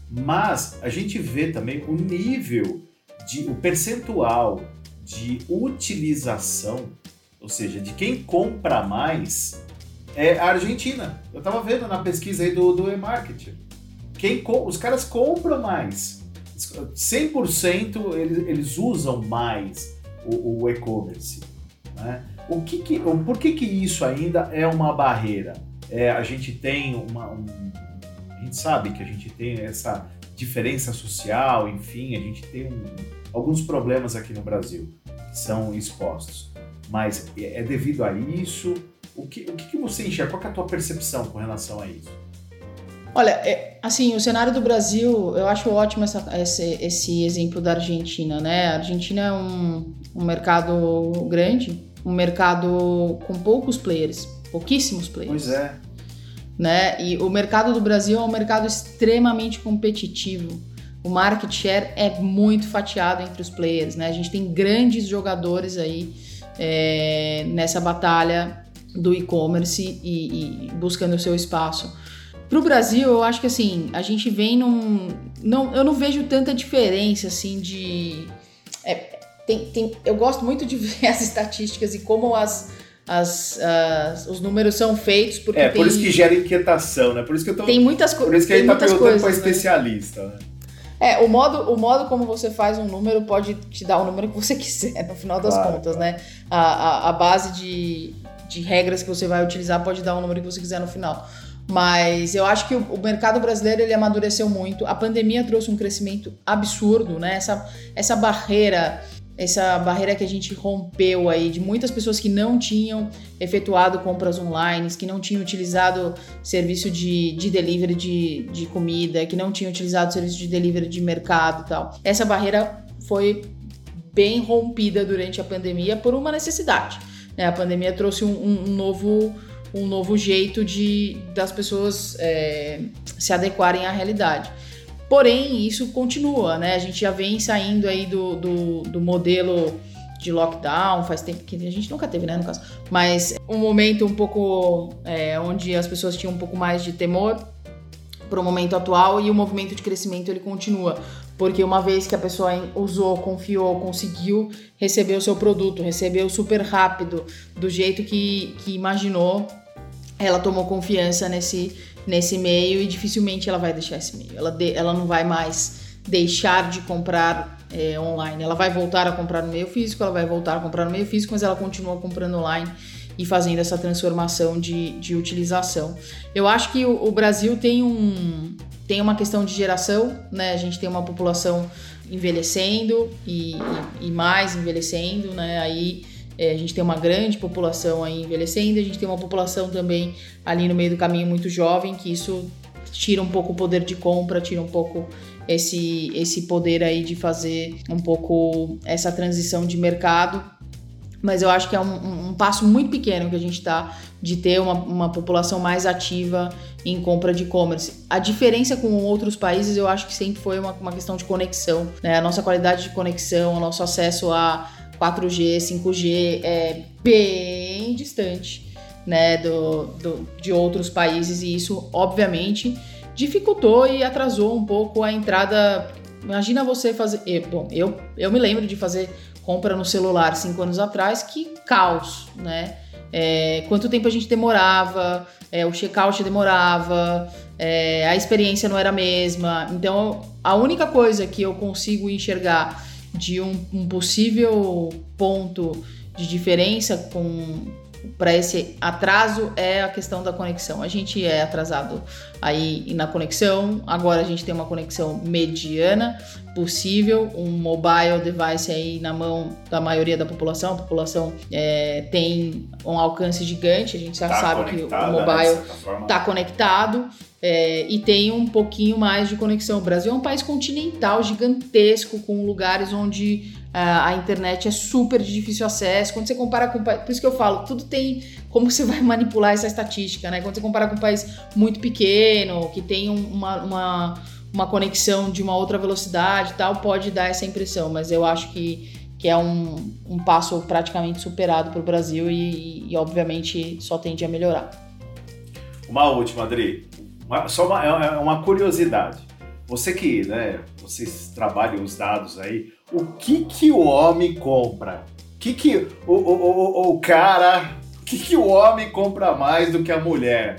Mas a gente vê também o nível, de, o percentual de utilização, ou seja, de quem compra mais, é a Argentina. Eu estava vendo na pesquisa aí do, do e-marketing. Quem, os caras compram mais. cem por cento eles, eles usam mais o, o e-commerce, né? O que que, por que que isso ainda é uma barreira? É, a gente tem uma... Um, a gente sabe que a gente tem essa diferença social, enfim, a gente tem um, alguns problemas aqui no Brasil que são expostos. Mas é devido a isso? O que, o que, que você enxerga? Qual que é a tua percepção com relação a isso? Olha, é, assim, o cenário do Brasil, eu acho ótimo essa, esse, esse exemplo da Argentina, né? A Argentina é um, um mercado grande, um mercado com poucos players, pouquíssimos players. Pois é. Né? E o mercado do Brasil é um mercado extremamente competitivo. O market share é muito fatiado entre os players, né? A gente tem grandes jogadores aí é, nessa batalha do e-commerce e, e buscando o seu espaço. Para o Brasil, eu acho que assim, a gente vem num... Não, eu não vejo tanta diferença assim de... É, tem, tem, eu gosto muito de ver as estatísticas e como as, as, as, os números são feitos. Porque é, tem, por isso que gera inquietação, né? Por isso que eu tô, tem muitas coisas. Por isso que a gente tá perguntando para né? especialista, né? É, o modo, o modo como você faz um número pode te dar o número que você quiser, no final das claro, contas, claro. né? A, a, a base de, de regras que você vai utilizar pode dar o número que você quiser no final. Mas eu acho que o, o mercado brasileiro, ele amadureceu muito. A pandemia trouxe um crescimento absurdo, né? Essa, essa barreira, essa barreira que a gente rompeu aí, de muitas pessoas que não tinham efetuado compras online, que não tinham utilizado serviço de, de delivery de, de comida, que não tinham utilizado serviço de delivery de mercado e tal. Essa barreira foi bem rompida durante a pandemia por uma necessidade, né? A pandemia trouxe um, um, um novo... um novo jeito de, das pessoas é, se adequarem à realidade. Porém, isso continua, né? A gente já vem saindo aí do, do, do modelo de lockdown, faz tempo que a gente nunca teve, né, no caso. Mas um momento um pouco é, onde as pessoas tinham um pouco mais de temor para o momento atual, e o movimento de crescimento ele continua. Porque uma vez que a pessoa usou, confiou, conseguiu receber o seu produto, recebeu super rápido, do jeito que, que imaginou, ela tomou confiança nesse, nesse meio e dificilmente ela vai deixar esse meio. Ela, de, ela não vai mais deixar de comprar é, online. Ela vai voltar a comprar no meio físico, ela vai voltar a comprar no meio físico, mas ela continua comprando online e fazendo essa transformação de, de utilização. Eu acho que o, o Brasil tem um... Tem uma questão de geração, né? A gente tem uma população envelhecendo e, e, e mais envelhecendo, né? Aí é, a gente tem uma grande população aí envelhecendo, a gente tem uma população também ali no meio do caminho muito jovem, que isso tira um pouco o poder de compra, tira um pouco esse, esse poder aí de fazer um pouco essa transição de mercado. Mas eu acho que é um, um, um passo muito pequeno que a gente está de ter uma, uma população mais ativa em compra de e-commerce. A diferença com outros países eu acho que sempre foi uma, uma questão de conexão, né? A nossa qualidade de conexão, o nosso acesso a, quatro G, cinco G é bem distante, né, do, do, de outros países, e isso, obviamente, dificultou e atrasou um pouco a entrada. Imagina você fazer... Eu, bom, eu, eu me lembro de fazer compra no celular cinco anos atrás, que caos, né? É, quanto tempo a gente demorava, é, o check-out demorava, é, a experiência não era a mesma. Então, a única coisa que eu consigo enxergar de um, um possível ponto de diferença para esse atraso é a questão da conexão. A gente é atrasado aí na conexão, agora a gente tem uma conexão mediana possível, um mobile device aí na mão da maioria da população. A população é, tem um alcance gigante, a gente já tá sabe que o mobile está conectado. É, e tem um pouquinho mais de conexão. O Brasil é um país continental gigantesco, com lugares onde uh, a internet é super de difícil acesso. Quando você compara com... Por isso que eu falo, tudo tem como você vai manipular essa estatística, né? Quando você compara com um país muito pequeno, que tem um, uma, uma, uma conexão de uma outra velocidade e tal, pode dar essa impressão. Mas eu acho que, que é um, um passo praticamente superado para o Brasil e, e, obviamente, só tende a melhorar. Uma última, Adri. Uma, só uma, é uma curiosidade. Você que, né, vocês trabalham os dados aí, o que que o homem compra? O que que o, o, o, o cara, o que que o homem compra mais do que a mulher?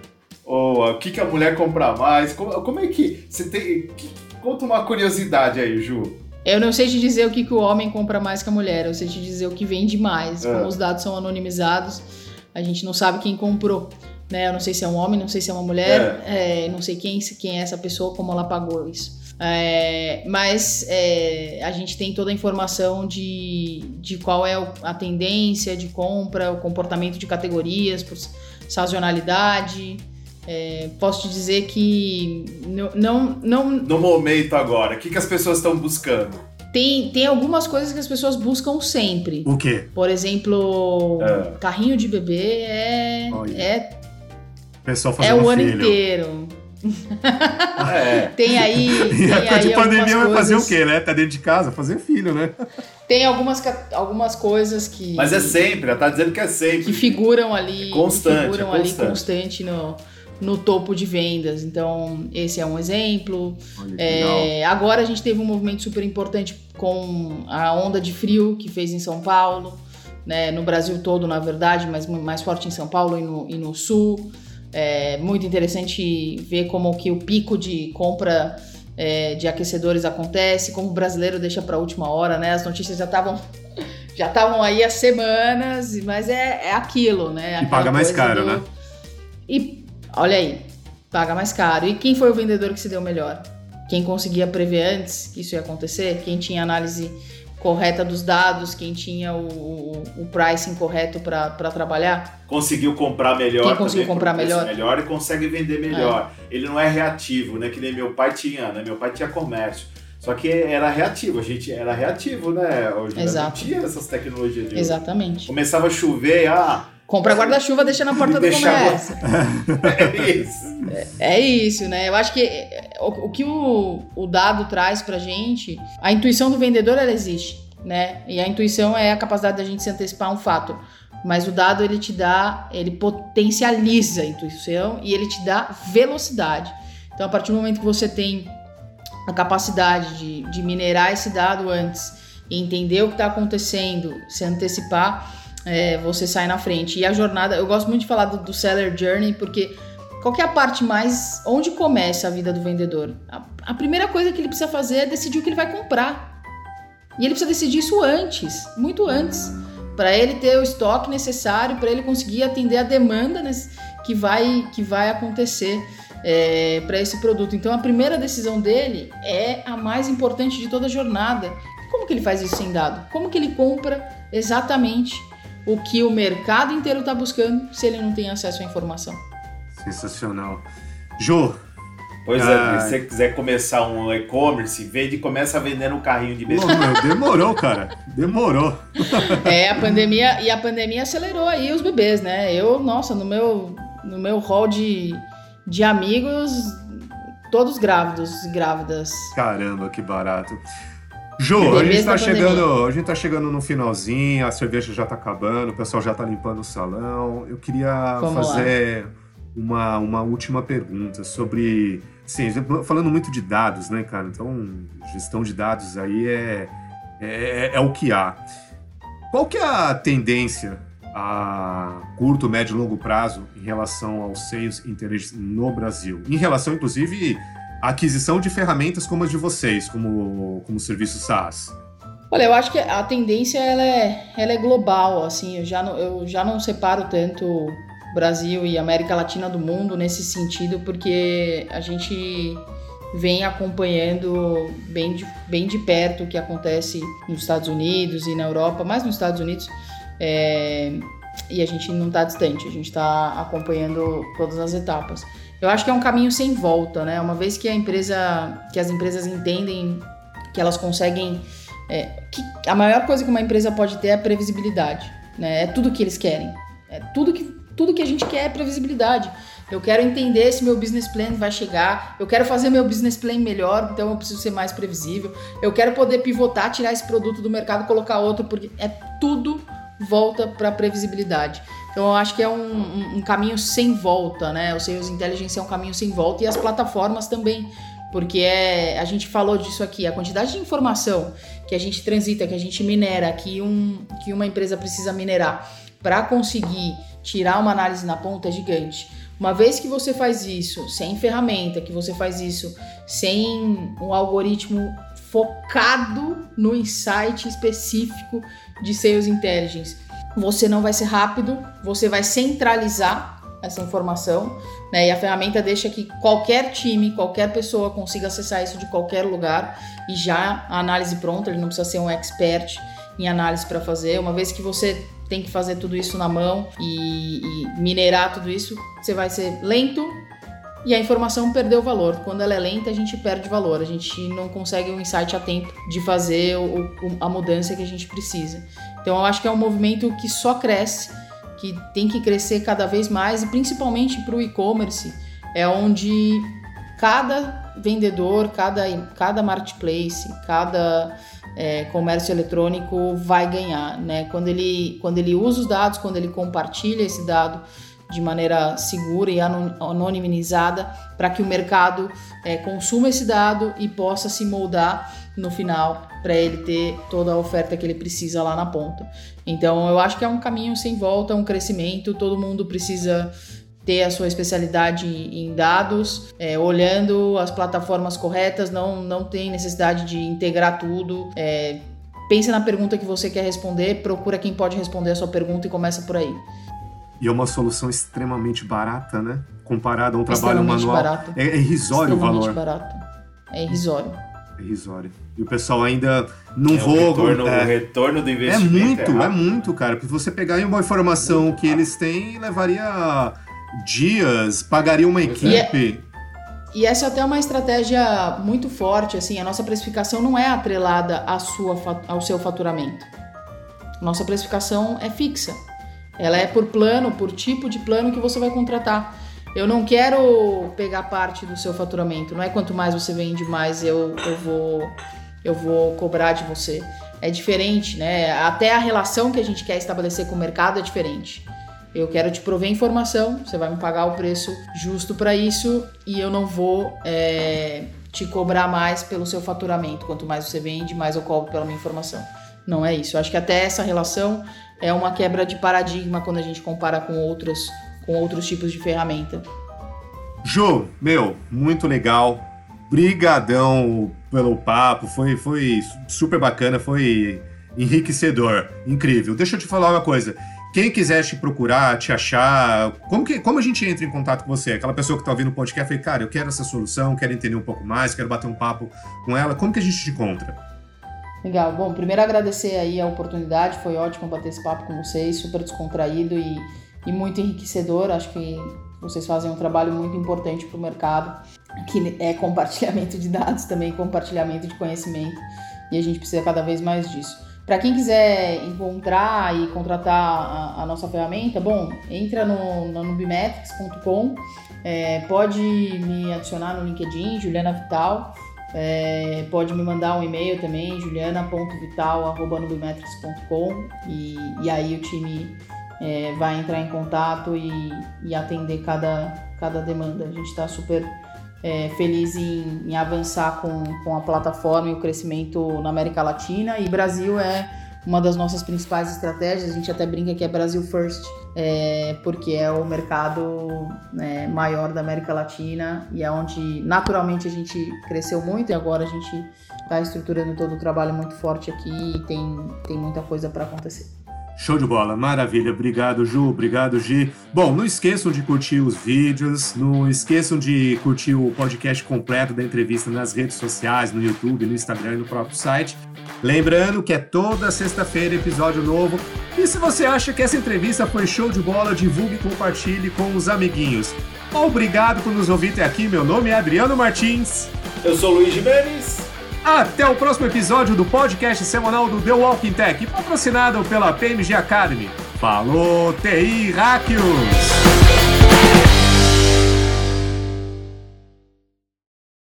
Ou o que que a mulher compra mais? Como, como é que você tem... Que, conta uma curiosidade aí, Ju. Eu não sei te dizer o que que o homem compra mais que a mulher, eu sei te dizer o que vende mais. É. Como os dados são anonimizados, a gente não sabe quem comprou. Né? Eu não sei se é um homem, não sei se é uma mulher, é. É, não sei quem, quem é essa pessoa, como ela pagou isso. É, mas é, a gente tem toda a informação de, de qual é a tendência de compra, o comportamento de categorias, por sazonalidade. É, posso te dizer que não, não, não... No momento agora, o que, que as pessoas estão buscando? Tem, tem algumas coisas que as pessoas buscam sempre. O quê? Por exemplo, é. carrinho de bebê é... é Pessoal é o ano filho. inteiro. É. Tem aí. Em época de pandemia vai coisas... fazer o quê, né? Tá dentro de casa, fazer filho, né? Tem algumas, algumas coisas que. Mas é sempre, ela tá dizendo que é sempre. Que figuram ali. É constante. Figuram é ali constante. constante no, no topo de vendas. Então, esse é um exemplo. É, agora a gente teve um movimento super importante com a onda de frio que fez em São Paulo, né? No Brasil todo, na verdade, mas mais forte em São Paulo e no, e no Sul. É muito interessante ver como que o pico de compra é, de aquecedores acontece, como o brasileiro deixa para a última hora, né? As notícias já estavam já estavam aí há semanas, mas é, é aquilo, né? E paga mais caro, do... né? E olha aí, paga mais caro. E quem foi o vendedor que se deu melhor? Quem conseguia prever antes que isso ia acontecer? Quem tinha análise correta dos dados, quem tinha o, o, o pricing correto para trabalhar. Conseguiu comprar melhor. Quem conseguiu comprar melhor. melhor e consegue vender melhor. É. Ele não é reativo, né? Que nem meu pai tinha, né? Meu pai tinha comércio. Só que era reativo, a gente era reativo, né? Hoje não tinha essas tecnologias de Exatamente. Hoje. Começava a chover, ah... Compra guarda-chuva, deixa na porta do comércio. É isso. É, é isso, né? Eu acho que o, o que o, o dado traz pra gente, a intuição do vendedor, ela existe, né? E a intuição é a capacidade da gente se antecipar um fato. Mas o dado, ele te dá, ele potencializa a intuição e ele te dá velocidade. Então, a partir do momento que você tem a capacidade de, de minerar esse dado antes e entender o que está acontecendo, se antecipar, é, você sai na frente. E a jornada, eu gosto muito de falar do, do Seller Journey, porque qual que é a parte mais... Onde começa a vida do vendedor? A, a primeira coisa que ele precisa fazer é decidir o que ele vai comprar. E ele precisa decidir isso antes, muito antes, para ele ter o estoque necessário, para ele conseguir atender a demanda que vai, que vai acontecer é, para esse produto. Então, a primeira decisão dele é a mais importante de toda a jornada. Como que ele faz isso sem dado? Como que ele compra exatamente o que o mercado inteiro está buscando se ele não tem acesso à informação? Sensacional. Jô. Pois ah, é, se você quiser começar um e-commerce, vende, começa vendendo um carrinho de bebê. Demorou, cara. Demorou. É, a pandemia, e a pandemia acelerou aí os bebês, né? Eu, nossa, no meu, no meu hall de, de amigos, todos grávidos e grávidas. Caramba, que barato. Jô, a gente, tá chegando, a gente tá chegando no finalzinho, a cerveja já tá acabando, o pessoal já tá limpando o salão. Eu queria Vamos fazer uma, uma última pergunta sobre... Sim, falando muito de dados, né, cara? Então, gestão de dados aí é, é, é o que há. Qual que é a tendência a curto, médio e longo prazo em relação aos sales intelligence no Brasil? Em relação, inclusive... a aquisição de ferramentas como as de vocês, como, como serviço SaaS? Olha, eu acho que a tendência ela é, ela é global, assim, eu já, não, eu já não separo tanto Brasil e América Latina do mundo nesse sentido, porque a gente vem acompanhando bem de, bem de perto o que acontece nos Estados Unidos e na Europa, mais nos Estados Unidos, é, e a gente não está distante, a gente está acompanhando todas as etapas. Eu acho que é um caminho sem volta, né? Uma vez que a empresa, que as empresas entendem que elas conseguem... É, que a maior coisa que uma empresa pode ter é a previsibilidade, né? É tudo que eles querem. É tudo que, tudo que a gente quer é previsibilidade. Eu quero entender se meu business plan vai chegar, eu quero fazer meu business plan melhor, então eu preciso ser mais previsível. Eu quero poder pivotar, tirar esse produto do mercado e colocar outro, porque é tudo volta para a previsibilidade. Então, eu acho que é um, um, um caminho sem volta, né? O Sales Intelligence é um caminho sem volta e as plataformas também, porque é, a gente falou disso aqui, a quantidade de informação que a gente transita, que a gente minera, que, um, que uma empresa precisa minerar para conseguir tirar uma análise na ponta é gigante. Uma vez que você faz isso sem ferramenta, que você faz isso sem um algoritmo focado no insight específico de Sales Intelligence, você não vai ser rápido, você vai centralizar essa informação, né? E a ferramenta deixa que qualquer time, qualquer pessoa consiga acessar isso de qualquer lugar e já a análise pronta, ele não precisa ser um expert em análise para fazer. Uma vez que você tem que fazer tudo isso na mão e, e minerar tudo isso, você vai ser lento e a informação perdeu valor. Quando ela é lenta, a gente perde valor, a gente não consegue um insight a tempo de fazer o, o, a mudança que a gente precisa. Então, eu acho que é um movimento que só cresce, que tem que crescer cada vez mais, e principalmente para o e-commerce, é onde cada vendedor, cada, cada marketplace, cada é, comércio eletrônico vai ganhar, né? Quando ele, quando ele usa os dados, quando ele compartilha esse dado de maneira segura e anonimizada, para que o mercado é, consuma esse dado e possa se moldar no final para ele ter toda a oferta que ele precisa lá na ponta. Então, eu acho que é um caminho sem volta, um crescimento, todo mundo precisa ter a sua especialidade em dados, é, olhando as plataformas corretas, não, não tem necessidade de integrar tudo. É, pensa na pergunta que você quer responder, procura quem pode responder a sua pergunta e começa por aí. E é uma solução extremamente barata, né? Comparado a um trabalho manual. Barato. É, é irrisório o valor. Barato. É irrisório. É irrisório. E o pessoal ainda não é vou... O retorno, é, o retorno do investimento é muito, é, é muito, cara. Porque você pegar uma informação muito que rápido. Eles têm, levaria dias, pagaria uma equipe. E, é, e essa é até uma estratégia muito forte, assim, a nossa precificação não é atrelada à sua, ao seu faturamento. Nossa precificação é fixa. Ela é por plano, por tipo de plano que você vai contratar. Eu não quero pegar parte do seu faturamento. Não é quanto mais você vende, mais eu, eu, vou, eu vou cobrar de você. É diferente, né? Até a relação que a gente quer estabelecer com o mercado é diferente. Eu quero te prover informação, você vai me pagar o preço justo para isso e eu não vou é, te cobrar mais pelo seu faturamento. Quanto mais você vende, mais eu cobro pela minha informação. Não é isso. Eu acho que até essa relação é uma quebra de paradigma quando a gente compara com outros, com outros tipos de ferramenta. Jô, meu, muito legal. Brigadão pelo papo. Foi, foi super bacana, foi enriquecedor. Incrível. Deixa eu te falar uma coisa. Quem quiser te procurar, te achar, como, que, como a gente entra em contato com você? Aquela pessoa que está ouvindo o podcast e fala, cara, eu quero essa solução, quero entender um pouco mais, quero bater um papo com ela. Como que a gente te encontra? Legal. Bom, primeiro agradecer aí a oportunidade, foi ótimo bater esse papo com vocês, super descontraído e, e muito enriquecedor. Acho que vocês fazem um trabalho muito importante para o mercado, que é compartilhamento de dados também, compartilhamento de conhecimento, e a gente precisa cada vez mais disso. Para quem quiser encontrar e contratar a, a nossa ferramenta, bom, entra no, no nubimetrics ponto com, é, pode me adicionar no LinkedIn, Juliana Vital, é, pode me mandar um e-mail também, juliana ponto vital arroba nubimetrics ponto com, e, e aí o time é, vai entrar em contato e, e atender cada, cada demanda. A gente está super é, feliz em, em avançar com, com a plataforma e o crescimento na América Latina, e Brasil é uma das nossas principais estratégias. A gente até brinca que é Brasil First, é, porque é o mercado, né, maior da América Latina e é onde naturalmente a gente cresceu muito, e agora a gente está estruturando todo o trabalho muito forte aqui e tem, tem muita coisa para acontecer. Show de bola, maravilha. Obrigado, Ju, obrigado, Gi. Bom, não esqueçam de curtir os vídeos, não esqueçam de curtir o podcast completo da entrevista nas redes sociais, no YouTube, no Instagram e no próprio site. Lembrando que é toda sexta-feira episódio novo. E se você acha que essa entrevista foi show de bola, divulgue e compartilhe com os amiguinhos. Obrigado por nos ouvir até aqui. Meu nome é Adriano Martins. Eu sou Luiz Gimenez. Até o próximo episódio do podcast semanal do The Walking Tech, patrocinado pela P M G Academy. Falou, T I Hackers!